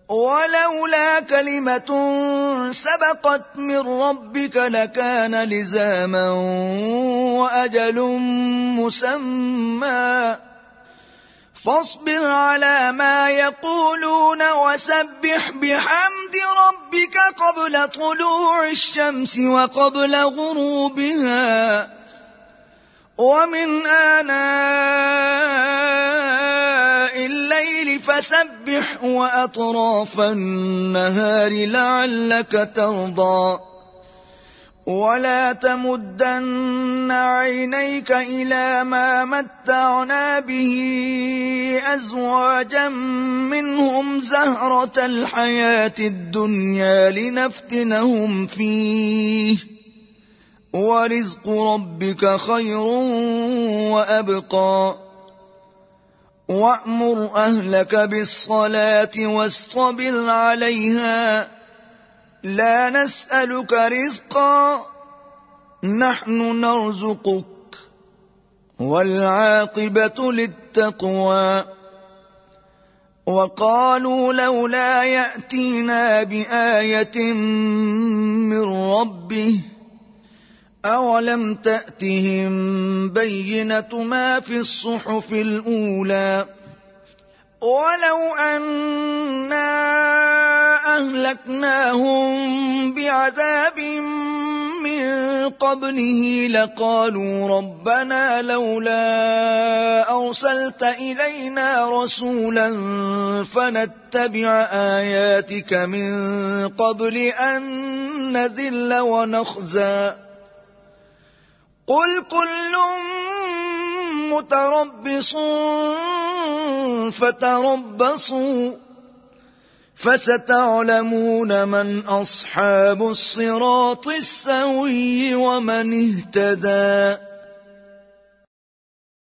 ولولا كلمة سبقت من ربك لكان لزاما وأجل مسمى فاصبر على ما يقولون وسبح بحمد ربك قبل طلوع الشمس وقبل غروبها ومن آناء الليل فسبح وأطراف النهار لعلك ترضى ولا تمدن عينيك إلى ما متعنا به أزواجا منهم زهرة الحياة الدنيا لنفتنهم فيه ورزق ربك خير وأبقى وأمر أهلك بالصلاة واصطبر عليها لا نسألك رزقا نحن نرزقك والعاقبة للتقوى وقالوا لولا يأتينا بآية من ربه أولم تأتهم بينة ما في الصحف الأولى ولو أنا أهلكناهم بعذاب من قبله لقالوا ربنا لولا أرسلت إلينا رسولا فنتبع آياتك من قبل أن نذل ونخزى قل كل متربص فتربصوا فستعلمون من أصحاب الصراط السوي ومن اهتدى.